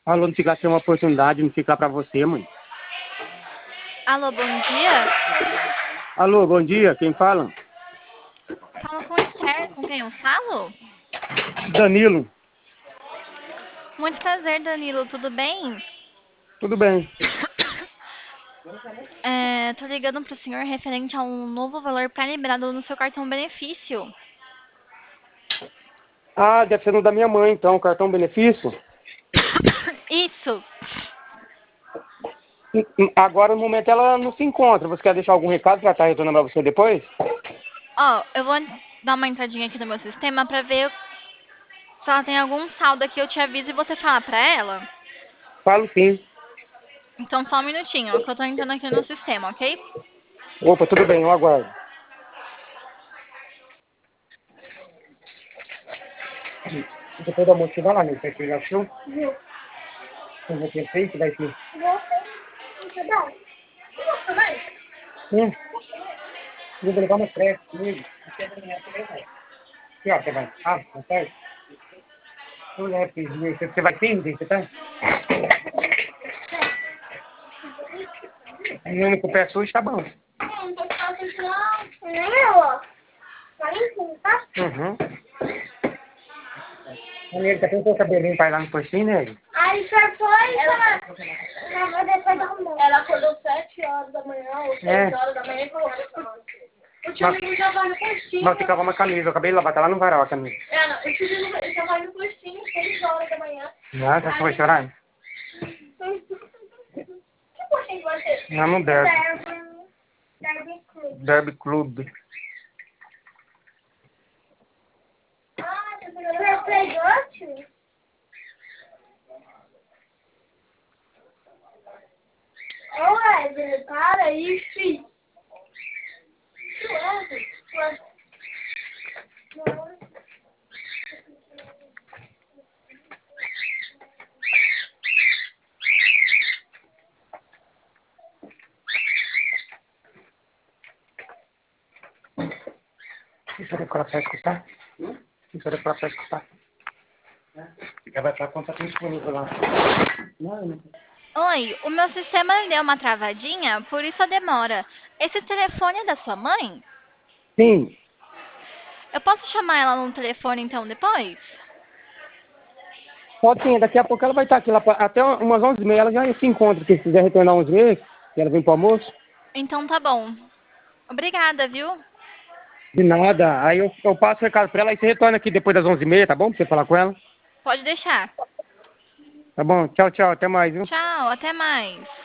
Alô, não ficar sem uma oportunidade, não ficar pra você, mãe. Alô, bom dia. Alô, bom dia, quem fala? Fala com o Esther, com quem eu falo? Danilo, Muito prazer, Danilo, tudo bem? tudo bem. Tô ligando pro senhor referente a um novo valor pré-liberado no seu cartão benefício. Ah, deve ser no da minha mãe, então, cartão benefício. Isso. Agora, no momento, ela não se encontra. Você quer deixar algum recado pra estar retornando pra você depois? Ó, eu vou dar uma entradinha aqui no meu sistema pra ver se ela tem algum saldo aqui, eu te aviso e você fala pra ela. Falo sim. Então só um minutinho, que eu tô entrando aqui no sistema, ok? Opa, tudo bem, eu aguardo. Depois do almoço, você vai lá, meu, você já achou? Viu. Eu vou ter feito, vai ter. Você dá? Você também? Sim. Eu vou levar uma creche comigo. Aqui, ó, você vai. Ah, não sai? Você vai sim, você tá? O único pé sujo tá bom. Não tô fazendo não. Nem eu, ó. Tá limpinho, tá? Uhum. Ele tá com o cabelinho pra ir lá no postinho, né? Aí já foi, ela vou depois da almoço. Ela acordou 7 horas da manhã, ou 6 horas da manhã e colocou essa mão. O tio Ligo já vai no postinho. Mas ficava uma camisa, eu acabei de lavar, tá lá no varal a camisa. É, não, o tio Ligo já vai no postinho, 6 horas da manhã. Ah, tá foi chorar? Que postinho que vai ser? Não, não deve. Derby Club. Derby Club. Ah, você pegou, tio? Ô, Wesley, para aí, filho. Wesley, Isso era pra escutar? Isso era pra escutar? Já vai pra conta tem disponível lá. Não. Oi, o meu sistema deu uma travadinha, por isso a demora. Esse telefone é da sua mãe? Sim, Eu posso chamar ela no telefone então depois? pode sim, daqui a pouco ela vai estar aqui lá até umas 11h30, ela já se encontra, se quiser retornar 11h30, que ela vem pro almoço. Então tá bom. Obrigada, viu? De nada, aí eu passo o recado pra ela e você retorna aqui depois das 11h30, tá bom? Pra você falar com ela. Pode deixar. Tá bom, tchau, tchau, até mais, viu? Tchau, até mais.